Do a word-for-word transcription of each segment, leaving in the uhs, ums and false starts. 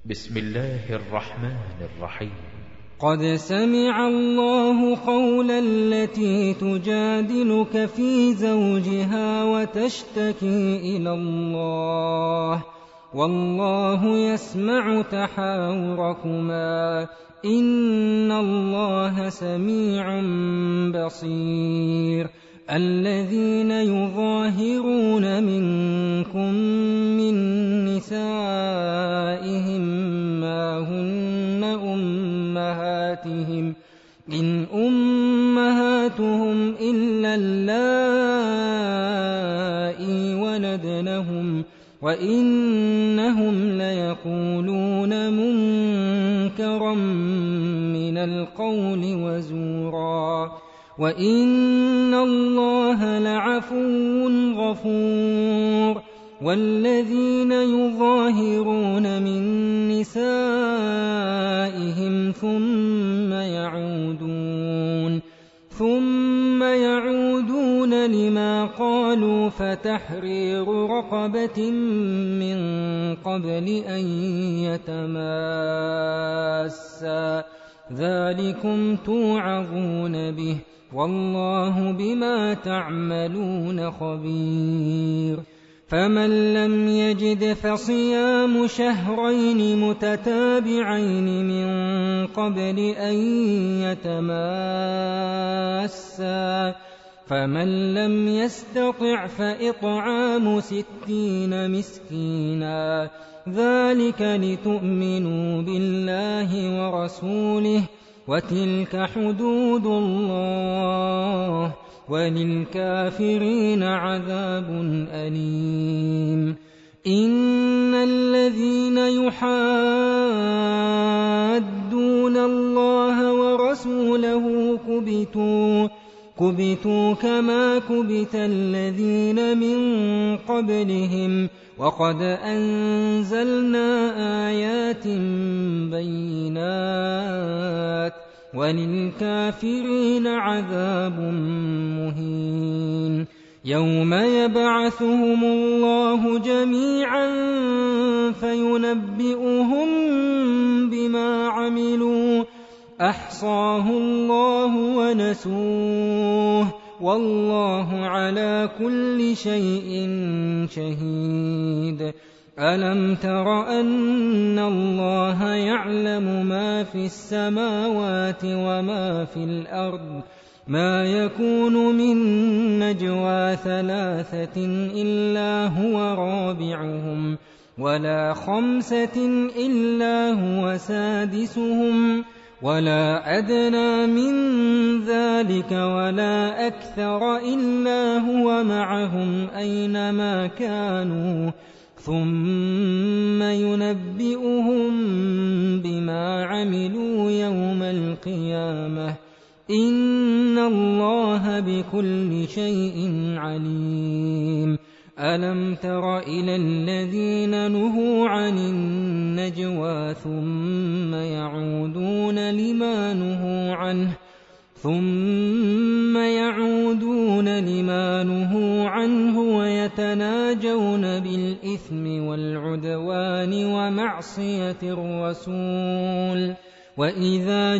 بسم الله الرحمن الرحيم. قد سمع الله قول التي تجادلك في زوجها وتشتكي إلى الله والله يسمع تحاوركما إن الله سميع بصير. الذين يظاهرون منكم من نسائهم ما هن أمهاتهم إن أمهاتهم إلا اللائي ولدنهم وإنهم ليقولون منكرا من القول وزورا وإن الله لعفو غفور. والذين يظاهرون من نسائهم ثم يعودون ثم يعودون لما قالوا فتحرير رقبة من قبل أن يتماسا ذلكم توعظون به والله بما تعملون خبير. فمن لم يجد فصيام شهرين متتابعين من قبل أن يتماسا فمن لم يستطع فإطعام ستين مسكينا ذلك لتؤمنوا بالله ورسوله وتلك حدود الله وللكافرين عذاب أليم. إن الذين يحادون الله ورسوله كبتوا كبتوا كما كبت الذين من قبلهم وقد أنزلنا آيات بينات وللكافرين عذاب مهين. يوم يبعثهم الله جميعا فينبئهم بما عملوا أحصاه الله ونسوه والله على كل شيء شهيد. ألم تر أن الله يعلم ما في السماوات وما في الأرض ما يكون من نجوى ثلاثة إلا هو رابعهم ولا خمسة إلا هو سادسهم ولا أدنى من ذلك ولا أكثر إلا هو معهم أينما كانوا ثم ينبئهم بما عملوا يوم القيامة إن الله بكل شيء عليم. ألم تر إلى الذين نهوا عن النجوى ثم يعودون لما نهوا عنه ثم يعودون لما نهوا عنه ويتناجون بالإثم والعدوان ومعصية الرسول وإذا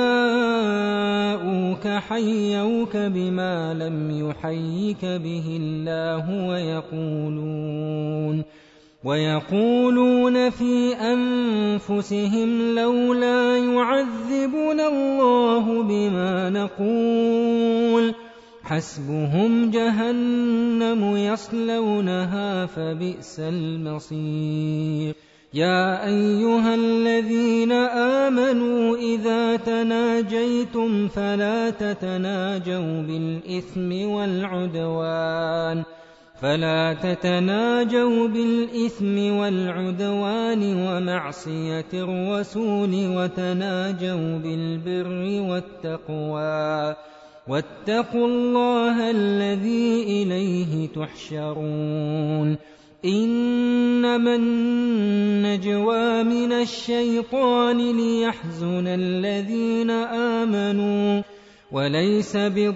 جاءوك حيوك بما لم يحيك به الله ويقولون ويقولون في أنفسهم لولا يعذبنا الله بما نقول حسبهم جهنم يصلونها فبئس المصير. يا أيها الذين آمنوا إذا تناجيتم فلا تتناجوا بالإثم والعدوان فلا تتناجوا بالإثم والعدوان ومعصية الرسول وتناجوا بالبر والتقوى واتقوا الله الذي إليه تحشرون. إنما النجوى من الشيطان ليحزن الذين آمنوا وليس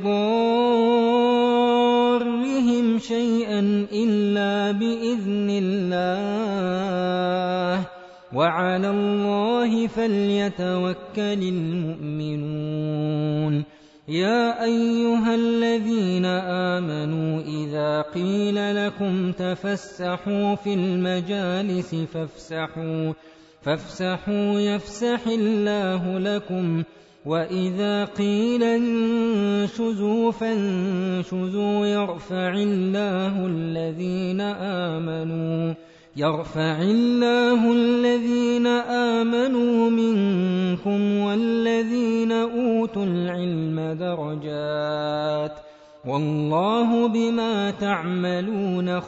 بضارهم شيئا إلا بإذن الله وعلى الله فليتوكل المؤمنون يا أيها الذين آمنوا إذا قيل لكم تفسحوا في المجالس فافسحوا فافسحوا يفسح الله لكم وإذا قيل انشزوا فانشزوا يرفع الله الذين آمنوا يرفع الله الذين آمنوا منكم والذين أوتوا العلم درجات والله بما تعملون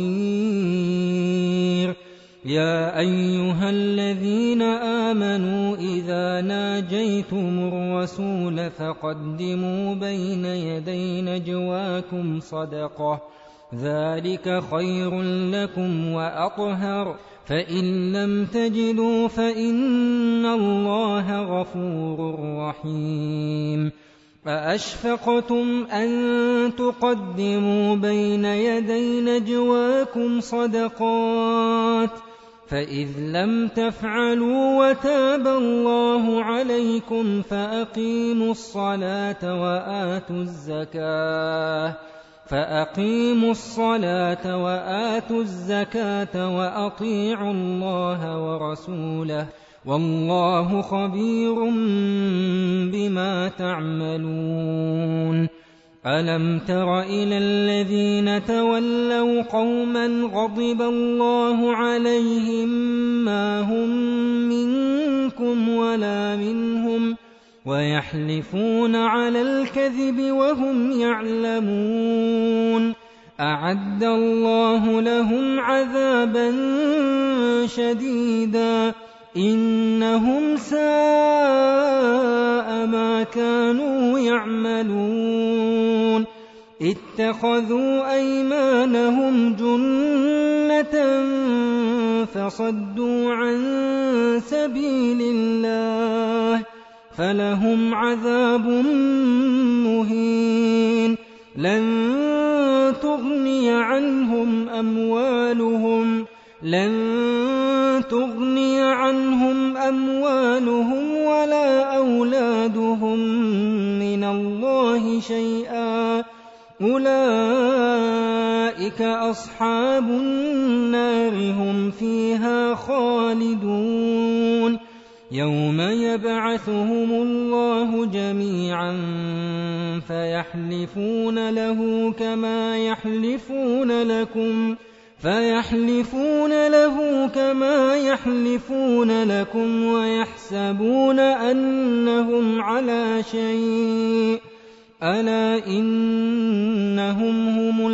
خبير يا أيها الذين آمنوا إذا ناجيتم الرسول فقدموا بين يدي نجواكم صدقة ذلك خير لكم وأطهر فإن لم تجدوا فإن الله غفور رحيم فأشفقتم أن تقدموا بين يدي نجواكم صدقات فإذ لم تفعلوا وتاب الله عليكم فأقيموا الصلاة وآتوا الزكاة فأقيموا الصلاة وآتوا الزكاة وأطيعوا الله ورسوله والله خبير بما تعملون ألم تر إلى الذين تولوا قوما غضب الله عليهم ما هم منكم ولا منهم ويحلفون على الكذب وهم يعلمون أعد الله لهم عذابا شديدا إنهم ساء ما كانوا يعملون اتخذوا أيمانهم جنة فصدوا عن سبيل الله فلهم عذاب مهين لن تغني عنهم أموالهم لن تغني عنهم أموالهم ولا أولادهم من الله شيئا أولئك أصحاب النار هم فيها خالدون يوم يبعثهم الله جميعا فيحلفون له كما يحلفون لكم فيحلفون له كما يحلفون لكم ويحسبون أنهم على شيء ألا إنهم هم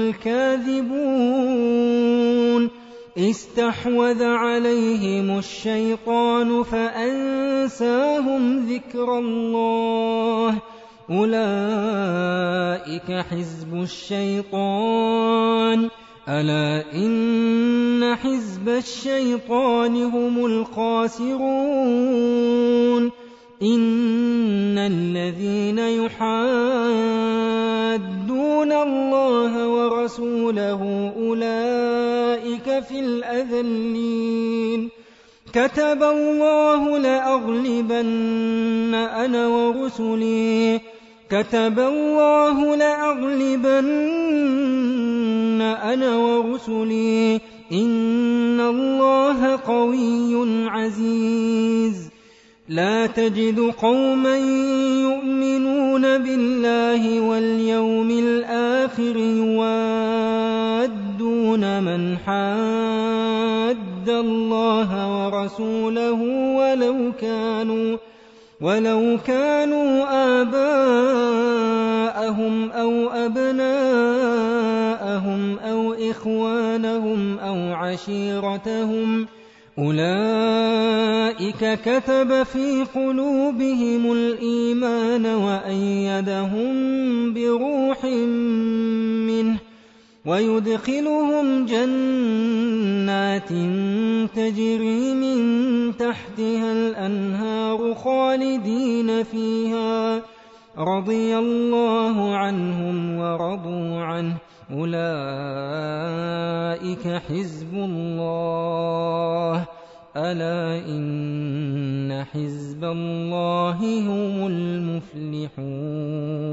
الكاذبون استحوذ عليهم الشيطان فأنساهم ذكر الله أولئك حزب الشيطان ألا إن حزب الشيطان هم الخاسرون إن الذين يحادون الله ورسوله أولئك في الأذلين كتب الله لأغلبن أنا ورسلي كتب الله لأغلبن أنا ورسلي إن الله قوي عزيز لا تجد قوما يؤمنون بالله واليوم الآخر يوادون من حاد الله ورسوله ولو كانوا ولو كانوا آباءهم أو أبناءهم أو إخوانهم أو عشيرتهم أولئك كتب في قلوبهم الإيمان وأيدهم بروح منه ويدخلهم جنات تجري من تحتها الأنهار خالدين فيها رضي الله عنهم ورضوا عنه أولئك حزب الله ألا إن حزب الله هم المفلحون